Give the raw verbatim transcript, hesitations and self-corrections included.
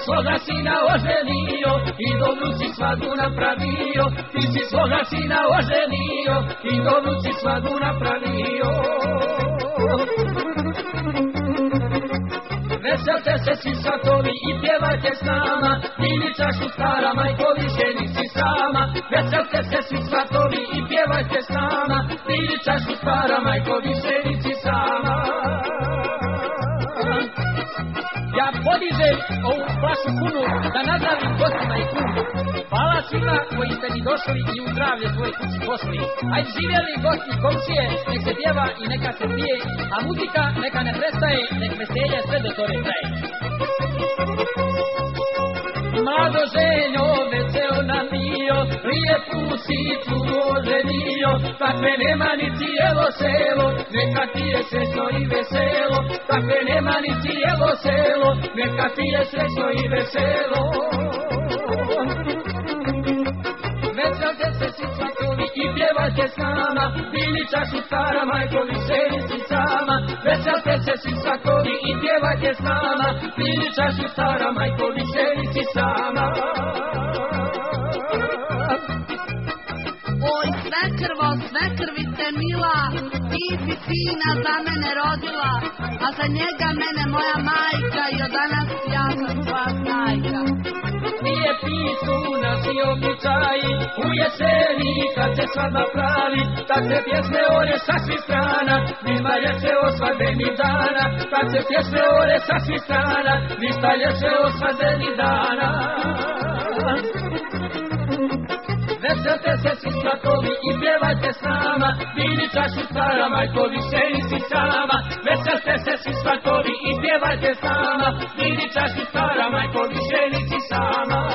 svoga sina oženio i dobru si svadbu napravio. Ti si svoga sina oženio i dobru si svadbu napravio. Veselte se svi svatovi i pjevajte s nama, pili čašu stara majko više nisi sama. Veselte se svi svatovi i pjevajte s nama, pili čašu stara majko više nisi sama. Ja podižem ovu flašu punu da nazdravim gostima i kunu. Hvala svima koji ste mi došli i u zdravlje svoje kući pošli. Ajde živjeli gosti i komšije, nek se pjeva i neka se pije, a muzika neka ne prestaje, nek veselje sve do tore traje. Mlado ženjo, veseo nam bio, lijepu sicu oženio, takve nema niti evo selo, neka ti je srećno i veselo, takve nema niti evo selo, neka ti je srećno i veselo. Veselte se svi svatovi i pjevajte s nama, pili čašu stara majko više nisi sama. Veselte se svi svatovi i pjevajte s nama, pili čašu stara majko više nisi sama. Oj svekrvo, svekrvice mila, ti si sina za mene rodila, a za njega mene moja majka i od danas ja sam tvoja snajka. Nije pisu naši običaji, u jeseni kad se svadba pravi, takve pjesme ore sa svih strana, nema lješe o svadbe ni dana. Takve pjesme ore sa svih strana, ništa lješe o svadbe ni dana. Veselte se svi svatovi i pjevajte s nama, pili čašu stara majko više nisi sama. Veselte se svi svatovi i pjevajte s nama, pili čašu stara majko više nisi sama.